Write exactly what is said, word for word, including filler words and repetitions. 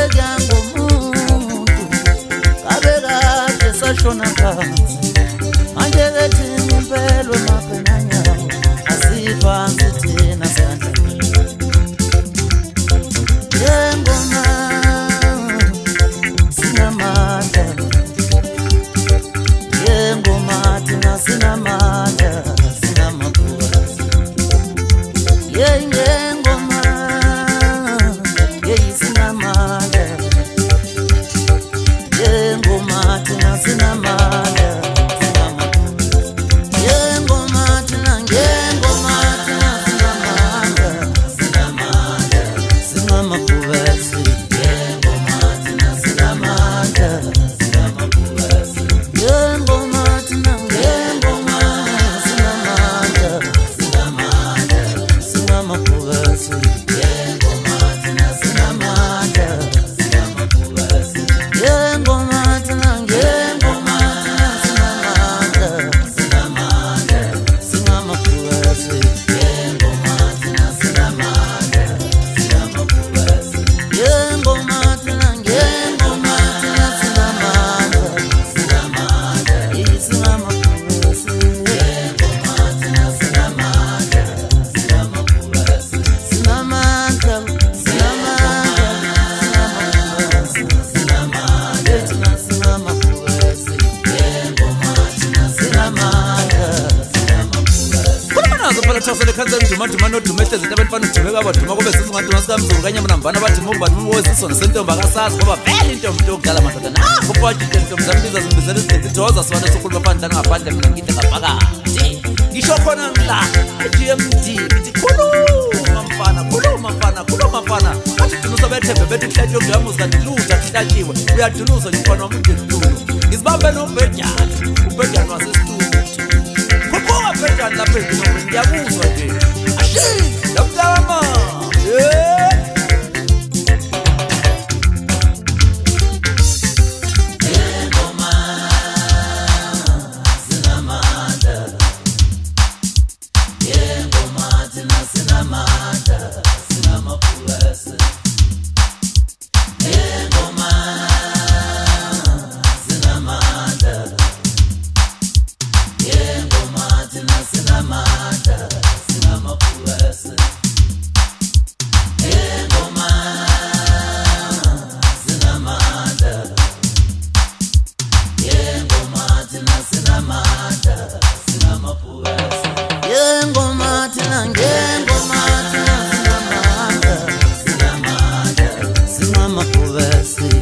shona phansi manje lethi impelo maphenanya asiphansi thina sandla yengoma sinamandla yengoma thina sinamandla sinamaphupho yengoma yeyisinamandla yengoma thina sinamandla yengoma thina ngengoma thina sinamandla sinamandla sinamaphupho yengoma thina sinamandla sinamaphupho yengoma thina ngengoma sinamandla sinamandla sinamaphupho yengoma thina sinamandla sinamaphupho yengoma thina ngengoma sinamandla sinamandla sinamaphupho yengoma thina sinamandla sinamaphupho yengoma thina ngengoma thina sinamandla sinamandla sinamaphupho yengoma thina sinamandla sinamaphupho sinamandla Sele kanzani duma duma no dumete zitabantu banudume baba duma kube sizingathi ngasikamzulu kanye mnambana bathi mobani mowezisona sentomba kasazi ngoba vele into yomuntu okudala madodana ah kuphathi into mzambiza zimbizela iziditoza sibane sokhuluma phandle ngaphandle mina ngide ngaphakathi ngisho khona ngila G M D ngithi khuluma mfana khuluma mfana khuluma mfana athi dunuza bethembe bethu kuhlathi yokuyamuza kanti lutha kuhlatshiwe uyadunuza ngifana umuntu endlulu ngizibambe nobhejana ubhejana wasesitudio kubuka bhejana lapha endlini ngiyakuzwa nje ashi yamzama eh yengoma sinamandla yengoma thina sinamandla sinamaphupho yengoma sinamandla yengoma thina sinamandla sinamaphupho yengoma sinamandla yengoma thina sinamandla sinamaphupho yengoma thina ngengoma thina sinamandla sinamandla sinamaphupho